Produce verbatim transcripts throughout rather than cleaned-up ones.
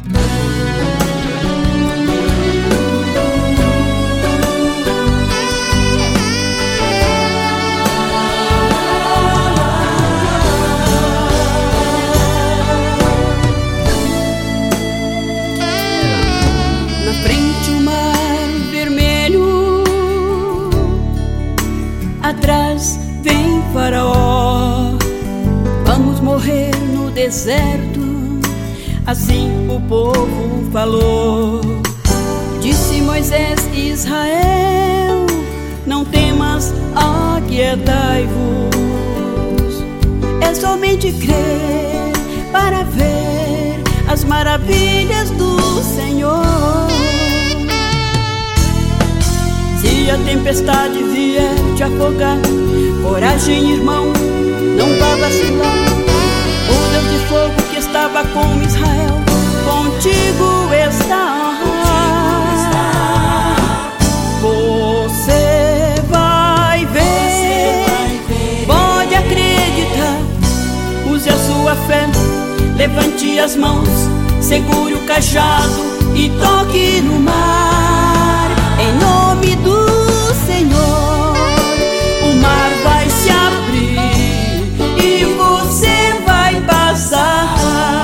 Atrás vem Faraó, vamos morrer no deserto. Assim o povo falou. Disse Moisés: Israel, não temas, aquietai-vos. É somente crer para ver as maravilhas do Senhor. Se a tempestade vier te afogar, coragem, irmão, não vá vacilar. O Deus de fogo que estava com Israel, contigo está. Você vai ver, pode acreditar. Use a sua fé, levante as mãos, segure o cajado e toque no mar. Em nome do Senhor, o mar vai se abrir e você vai passar.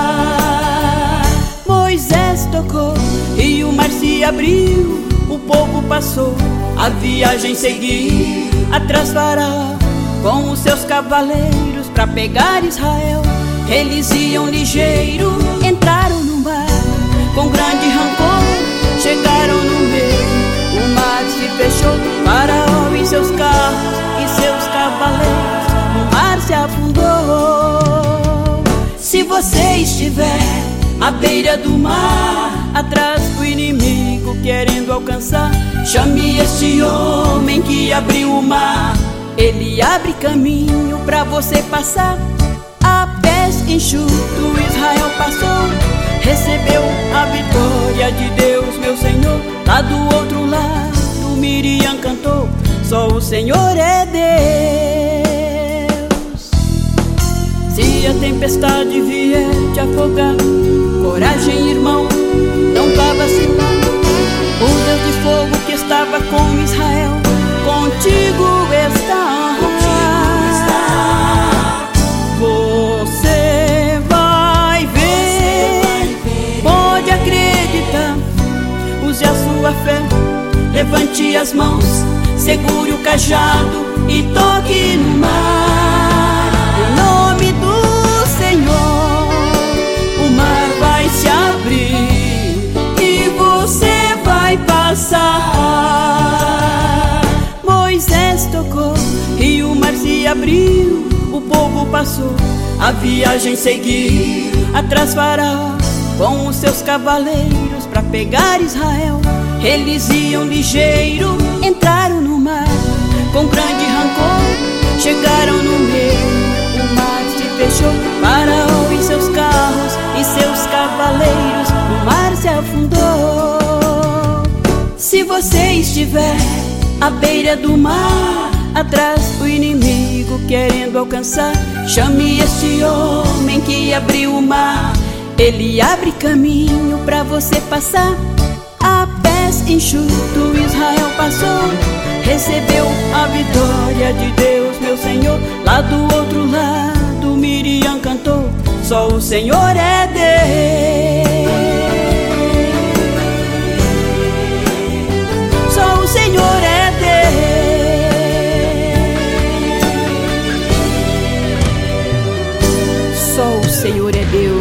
Moisés tocou e o mar se abriu, o povo passou, a viagem seguiu. Atrás Faraó com os seus cavaleiros pra pegar Israel. Eles iam ligeiro, entraram no mar com grande rancor, chegaram no meio. O mar se fechou, Faraó e seus carros e seus cavaleiros, o mar se afundou. Se você estiver à beira do mar, atrás do inimigo querendo alcançar, chame este homem que abriu o mar. Ele abre caminho pra você passar. A pés enxuto Israel passou, recebeu a vitória de Deus, meu Senhor. Lá do outro lado Miriam cantou, só o Senhor é Deus. Se a tempestade vier te afogar, coragem, irmão, não vá vacilar. O Deus de fogo que estava com Israel, contigo está. Você vai ver, pode acreditar. Use a sua fé, levante as mãos, segure o cajado e toque no mar. Em nome do Senhor, o mar vai se abrir e você vai passar. Moisés tocou e o mar se abriu, o povo passou, a viagem seguiu. Atrás Faraó com os seus cavaleiros pra pegar Israel. Eles iam ligeiro, entraram no mar com grande rancor, chegaram no meio. O mar se fechou, Faraó e seus carros e seus cavaleiros, o mar se afundou. Se você estiver à beira do mar, atrás do inimigo querendo alcançar, chame este homem que abriu o mar. Ele abre caminho pra você passar. A pés enxuto Israel passou, recebeu a vitória de Deus, meu Senhor. Lá do outro lado Miriam cantou, só o Senhor é Deus. Só o Senhor é Deus. Só o Senhor é Deus.